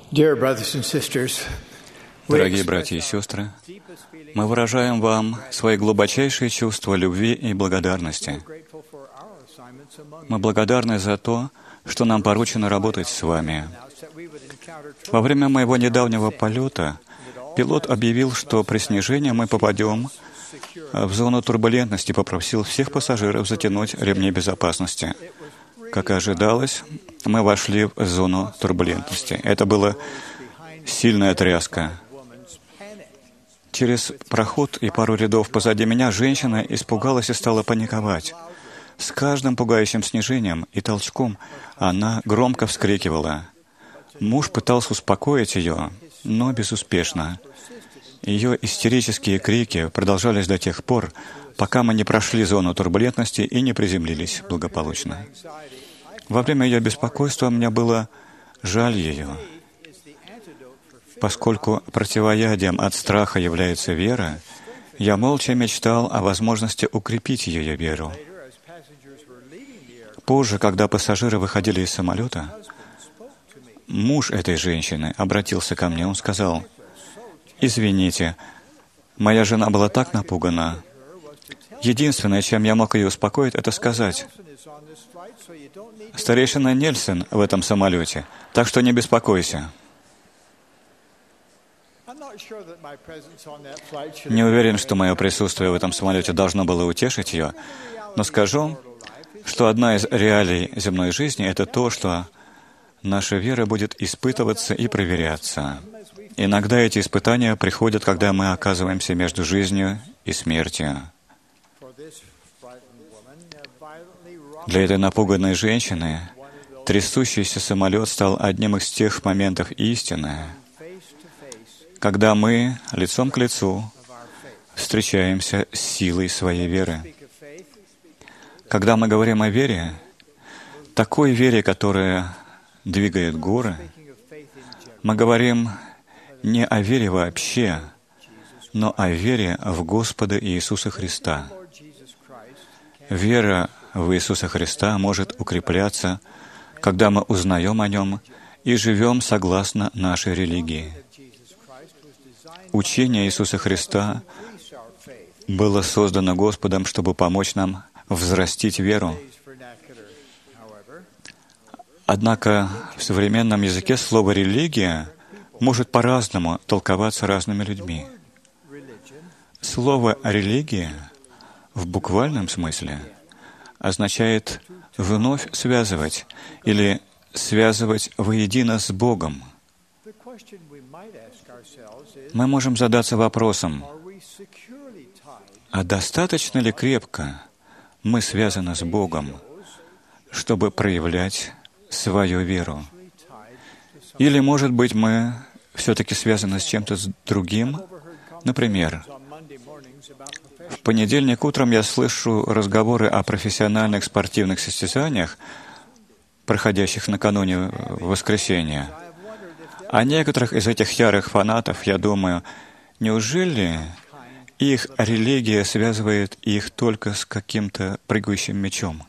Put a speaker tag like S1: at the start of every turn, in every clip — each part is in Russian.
S1: Dear brothers and sisters,
S2: Дорогие братья и сестры, мы выражаем вам свои глубочайшие чувства любви и благодарности. Мы благодарны за то, что нам поручено работать с вами. Во время моего недавнего полета пилот объявил, что при снижении мы попадем в зону турбулентности, попросил всех пассажиров затянуть ремни безопасности. Как и ожидалось, мы вошли в зону турбулентности. Это была сильная тряска. Через проход и пару рядов позади меня женщина испугалась и стала паниковать. С каждым пугающим снижением и толчком она громко вскрикивала. Муж пытался успокоить ее, но безуспешно. Ее истерические крики продолжались до тех пор, пока мы не прошли зону турбулентности и не приземлились благополучно. Во время ее беспокойства мне было жаль ее. Поскольку противоядием от страха является вера, я молча мечтал о возможности укрепить ее веру. Позже, когда пассажиры выходили из самолета, муж этой женщины обратился ко мне. Он сказал: «Извините, моя жена была так напугана. Единственное, чем я мог ее успокоить, это сказать: старейшина Нельсон в этом самолете, так что не беспокойся». Не уверен, что мое присутствие в этом самолете должно было утешить ее, но скажу, что одна из реалий земной жизни — это то, что наша вера будет испытываться и проверяться. Иногда эти испытания приходят, когда мы оказываемся между жизнью и смертью. Для этой напуганной женщины трясущийся самолет стал одним из тех моментов истины, когда мы лицом к лицу встречаемся с силой своей веры. Когда мы говорим о вере, такой вере, которая двигает горы, мы говорим не о вере вообще, но о вере в Господа Иисуса Христа. Вера в Иисуса Христа может укрепляться, когда мы узнаем о Нем и живем согласно нашей религии. Учение Иисуса Христа было создано Господом, чтобы помочь нам взрастить веру. Однако в современном языке слово «религия» может по-разному толковаться разными людьми. Слово «религия» в буквальном смысле означает «вновь связывать» или «связывать воедино с Богом». Мы можем задаться вопросом: а достаточно ли крепко мы связаны с Богом, чтобы проявлять свою веру? Или, может быть, мы все-таки связаны с чем-то другим? Например, в понедельник утром я слышу разговоры о профессиональных спортивных состязаниях, проходящих накануне воскресенья. О некоторых из этих ярых фанатов я думаю: неужели их религия связывает их только с каким-то прыгающим мячом?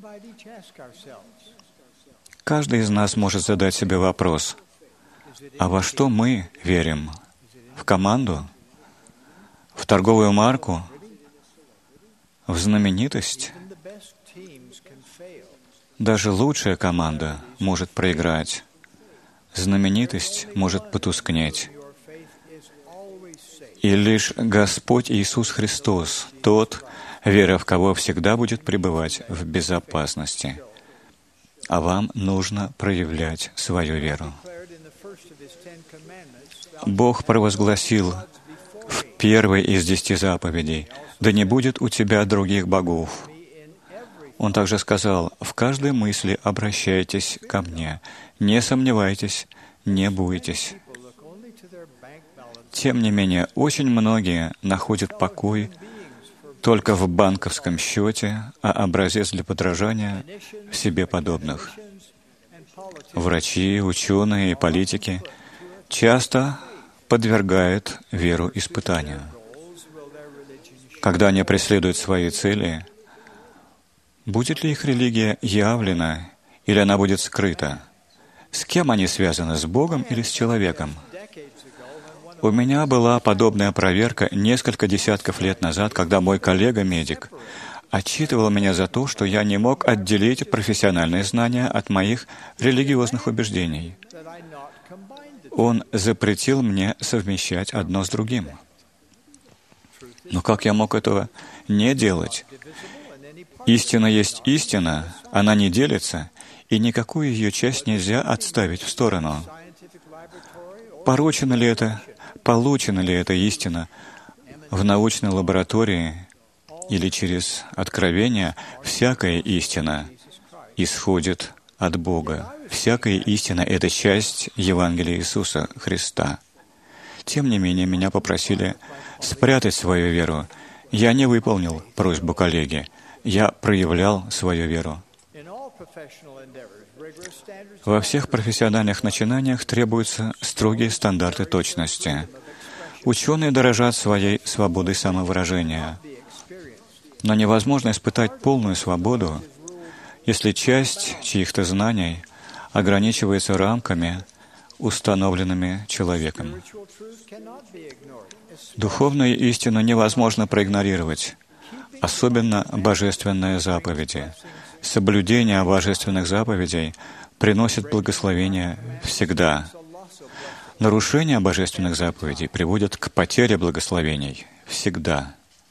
S2: Каждый из нас может задать себе вопрос: а во что мы верим? В команду? В торговую марку? В знаменитость? Даже лучшая команда может проиграть. Знаменитость может потускнеть. И лишь Господь Иисус Христос, тот, вера в кого всегда будет пребывать в безопасности. А вам нужно проявлять свою веру. Бог провозгласил в первой из 10 заповедей: «Да не будет у тебя других богов». Он также сказал: «В каждой мысли обращайтесь ко мне, не сомневайтесь, не бойтесь». Тем не менее, очень многие находят покой только в банковском счете, а образец для подражания в себе подобных. Врачи, ученые и политики часто подвергают веру испытанию. Когда они преследуют свои цели, будет ли их религия явлена или она будет скрыта? С кем они связаны, с Богом или с человеком? У меня была подобная проверка несколько десятков лет назад, когда мой коллега-медик отчитывал меня за то, что я не мог отделить профессиональные знания от моих религиозных убеждений. Он запретил мне совмещать одно с другим. Но как я мог этого не делать? Истина есть истина, она не делится, и никакую ее часть нельзя отставить в сторону. Порочена ли это, получена ли эта истина в научной лаборатории или через откровение, всякая истина исходит от Бога. Всякая истина — это часть Евангелия Иисуса Христа. Тем не менее, меня попросили спрятать свою веру. Я не выполнил просьбу коллеги. Я проявлял свою веру. Во всех профессиональных начинаниях требуются строгие стандарты точности. Ученые дорожат своей свободой самовыражения. Но невозможно испытать полную свободу, если часть чьих-то знаний ограничивается рамками, установленными человеком. Духовную истину невозможно проигнорировать, особенно божественные заповеди. Соблюдение божественных заповедей приносит благословение всегда. Нарушение божественных заповедей приводит к потере благословений всегда.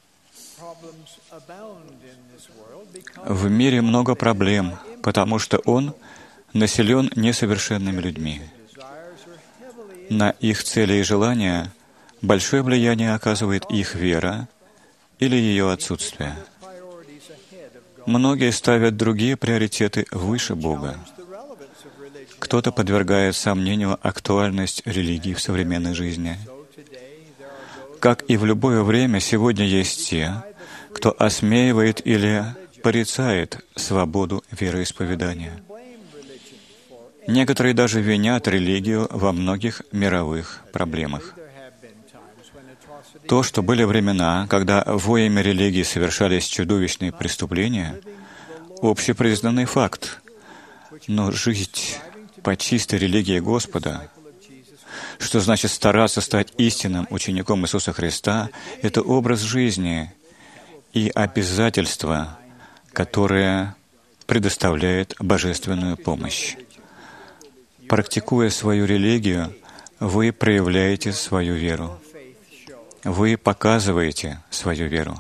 S2: В мире много проблем, потому что он населен несовершенными людьми. На их цели и желания большое влияние оказывает их вера или ее отсутствие. Многие ставят другие приоритеты выше Бога. Кто-то подвергает сомнению актуальность религии в современной жизни. Как и в любое время, сегодня есть те, кто осмеивает или порицает свободу вероисповедания. Некоторые даже винят религию во многих мировых проблемах. То, что были времена, когда во имя религии совершались чудовищные преступления, общепризнанный факт. Но жить по чистой религии Господа, что значит стараться стать истинным учеником Иисуса Христа, это образ жизни и обязательства, которое предоставляет божественную помощь. Практикуя свою религию, вы проявляете свою веру. Вы показываете свою веру.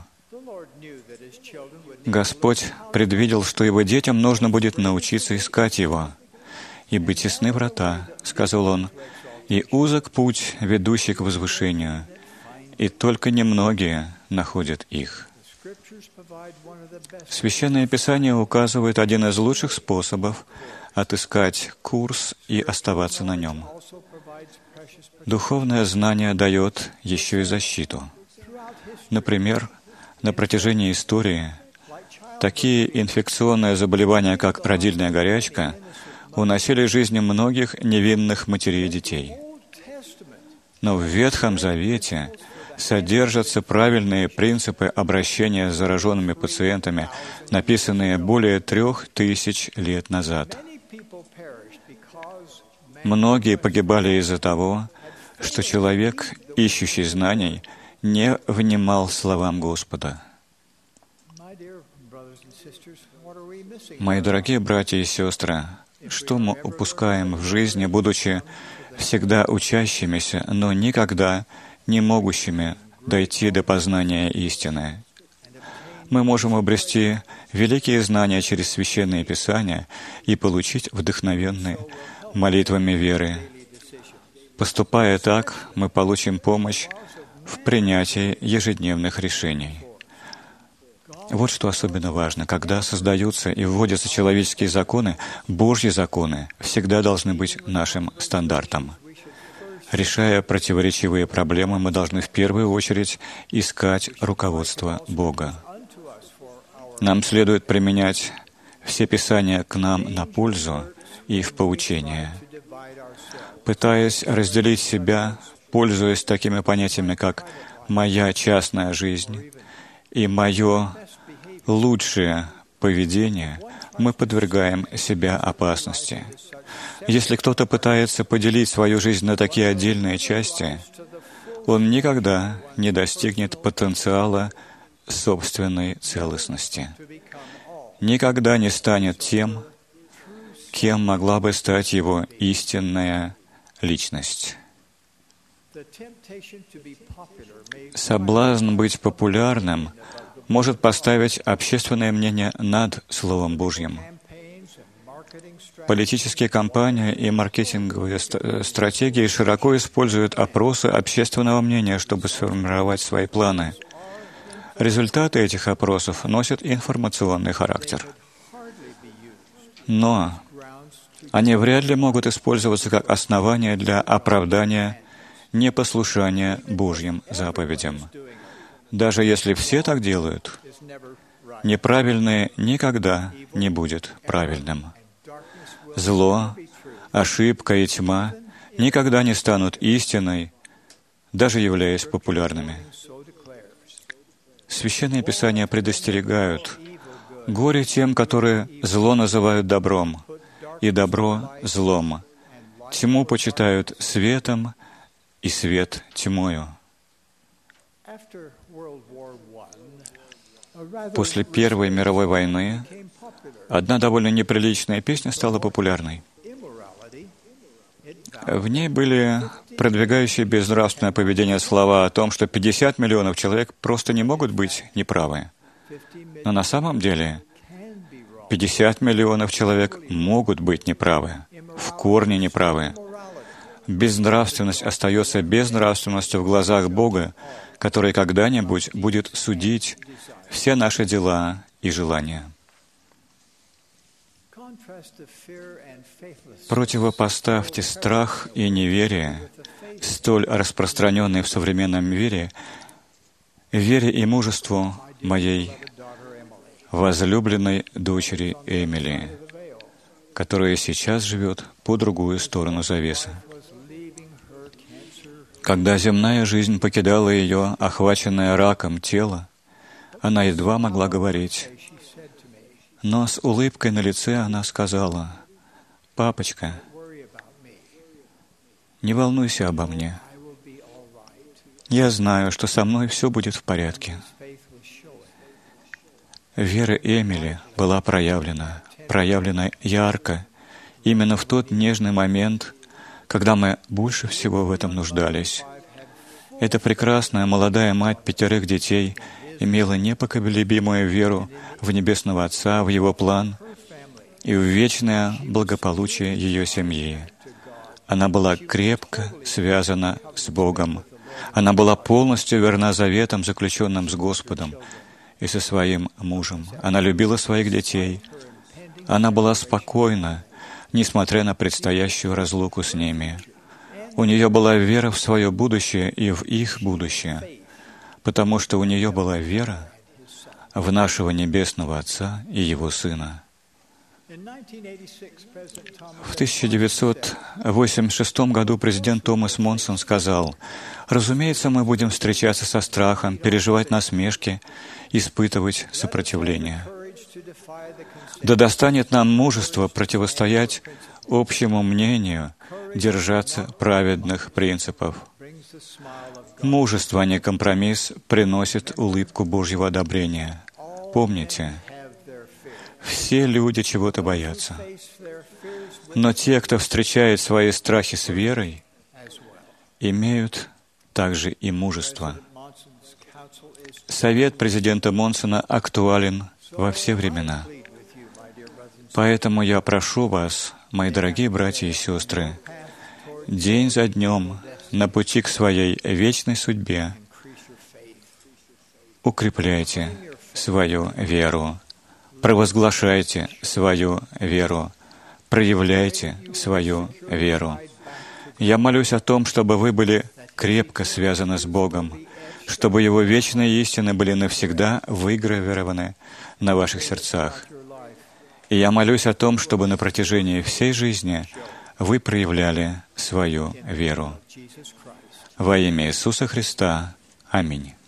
S2: Господь предвидел, что Его детям нужно будет научиться искать Его. «Ибо тесны врата, — сказал Он, — и узок путь, ведущий к возвышению, и только немногие находят их». Священное Писание указывает один из лучших способов отыскать курс и оставаться на нем. Духовное знание дает еще и защиту. Например, на протяжении истории такие инфекционные заболевания, как родильная горячка, уносили жизни многих невинных матерей и детей. Но в Ветхом Завете содержатся правильные принципы обращения с зараженными пациентами, написанные более 3000 лет назад. Многие погибали из-за того, что человек, ищущий знаний, не внимал словам Господа. Мои дорогие братья и сестры, что мы упускаем в жизни, будучи всегда учащимися, но никогда не могущими дойти до познания истины? Мы можем обрести великие знания через Священное Писание и получить вдохновенные молитвами веры. Поступая так, мы получим помощь в принятии ежедневных решений. Вот что особенно важно. Когда создаются и вводятся человеческие законы, Божьи законы всегда должны быть нашим стандартом. Решая противоречивые проблемы, мы должны в первую очередь искать руководство Бога. Нам следует применять все Писания к нам на пользу и в поучение. Пытаясь разделить себя, пользуясь такими понятиями, как «моя частная жизнь» и «мое лучшее поведение», мы подвергаем себя опасности. Если кто-то пытается поделить свою жизнь на такие отдельные части, он никогда не достигнет потенциала собственной целостности, никогда не станет тем, кем могла бы стать его истинная личность. Соблазн быть популярным может поставить общественное мнение над Словом Божьим. Политические кампании и маркетинговые стратегии широко используют опросы общественного мнения, чтобы сформировать свои планы. Результаты этих опросов носят информационный характер. Но они вряд ли могут использоваться как основание для оправдания непослушания Божьим заповедям. Даже если все так делают, неправильное никогда не будет правильным. Зло, ошибка и тьма никогда не станут истиной, даже являясь популярными. Священные Писания предостерегают: горе тем, которые зло называют добром, и добро — злом, тьму почитают светом, и свет тьмою. После Первой мировой войны одна довольно неприличная песня стала популярной. В ней были продвигающие безнравственное поведение слова о том, что 50 миллионов человек просто не могут быть неправы. Но на самом деле 50 миллионов человек могут быть неправы, в корне неправы. Безнравственность остается безнравственностью в глазах Бога, который когда-нибудь будет судить все наши дела и желания. Противопоставьте страх и неверие, столь распространенные в современном мире, вере и мужеству моей возлюбленной дочери Эмили, которая сейчас живет по другую сторону завесы. Когда земная жизнь покидала ее, охваченное раком тело, она едва могла говорить. Но с улыбкой на лице она сказала: «Папочка, не волнуйся обо мне. Я знаю, что со мной все будет в порядке». Вера Эмили была проявлена ярко, именно в тот нежный момент, когда мы больше всего в этом нуждались. Эта прекрасная молодая мать 5 детей имела непоколебимую веру в Небесного Отца, в Его план и в вечное благополучие ее семьи. Она была крепко связана с Богом. Она была полностью верна заветам, заключенным с Господом и со своим мужем. Она любила своих детей. Она была спокойна, несмотря на предстоящую разлуку с ними. У нее была вера в свое будущее и в их будущее, потому что у нее была вера в нашего Небесного Отца и Его Сына. В 1986 году президент Томас Монсон сказал: «Разумеется, мы будем встречаться со страхом, переживать насмешки, испытывать сопротивление. Да достанет нам мужество противостоять общему мнению, держаться праведных принципов. Мужество, а не компромисс, приносит улыбку Божьего одобрения. Помните, все люди чего-то боятся. Но те, кто встречает свои страхи с верой, имеют также и мужество». Совет президента Монсона актуален во все времена. Поэтому я прошу вас, мои дорогие братья и сестры, день за днем на пути к своей вечной судьбе укрепляйте свою веру, провозглашайте свою веру, проявляйте свою веру. Я молюсь о том, чтобы вы были крепко связаны с Богом, чтобы Его вечные истины были навсегда выгравированы на ваших сердцах. И я молюсь о том, чтобы на протяжении всей жизни вы проявляли свою веру. Во имя Иисуса Христа. Аминь.